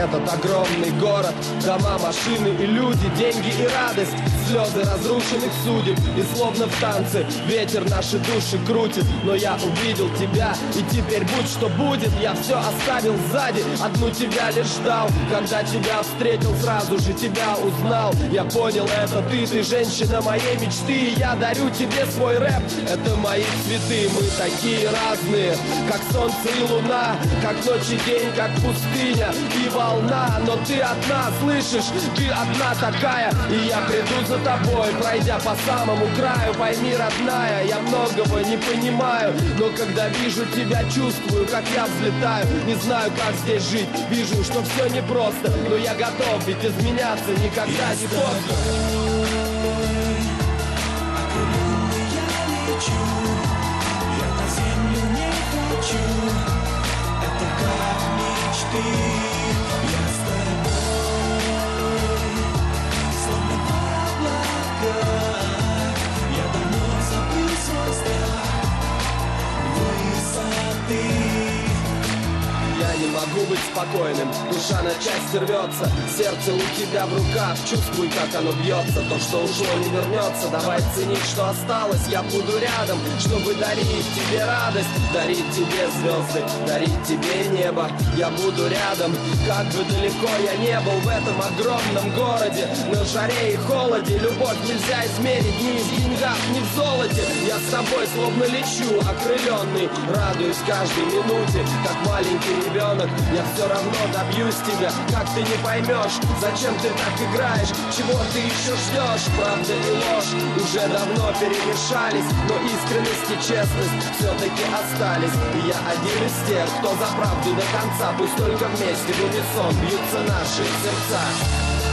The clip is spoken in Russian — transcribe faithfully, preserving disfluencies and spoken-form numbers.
этот огромный город. Дома, машины и люди, деньги и радость, слезы разрушенных судеб. И словно в танце ветер наши души крутит. Но я увидел тебя, и теперь будь что будет. Я все оставил сзади, одну тебя лишь ждал. Когда тебя встретил, сразу же тебя узнал. Я понял, это ты, ты женщина моей мечты. И я дарю тебе свой рэп, это мои цветы. Мы такие разные, как солнце и луна, как ночь и день, как пустыня и волна. Но ты одна, слышишь, ты одна такая. И я приду за тобой, пройдя по самому краю. Пойми, родная, я многого не понимаю, но когда вижу тебя, чувствую, как я взлетаю. Не знаю, как здесь жить, вижу, что все непросто, но я готов, ведь изменяться никогда я не поздно. Я на землю не хочу, это как мечты. Я с тобой, словно в облаках. Я давно забыл свой страх высоты. Я не могу быть спокойным, душа на части рвется. Сердце у тебя в руках, чувствуй, как оно бьется. То, что ушло, не вернется, давай ценить, что осталось. Я буду рядом, чтобы дарить тебе радость, дарить тебе звезды, дарить тебе небо. Я буду рядом, как бы далеко я не был в этом огромном городе. На жаре и холоде любовь нельзя измерить ни в деньгах, ни в золоте. Я с тобой словно лечу, окрыленный, радуюсь каждой минуте, как маленький ребенок. Я все равно добьюсь тебя, как ты не поймешь, зачем ты так играешь, чего ты еще ждешь. Правда и ложь уже давно перемешались, но искренность и честность все-таки остались. И я один из тех, кто за правду до конца. Пусть только вместе в унисон бьются наши сердца.